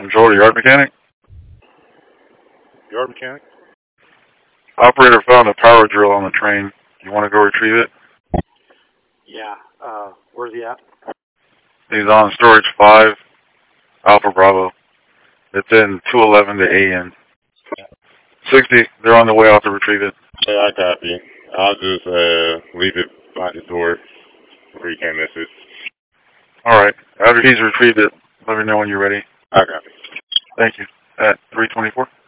Control the yard mechanic. Yard mechanic? Operator found a power drill on the train. You want to go retrieve it? Yeah. Where's he at? He's on storage 5, Alpha Bravo. It's in 211 to AN. 60, they're on the way out to retrieve it. Yeah, I copy. I'll just leave it by the door where you can't miss it. Alright, after he's retrieved it, let me know when you're ready. I copy. Thank you. At 324.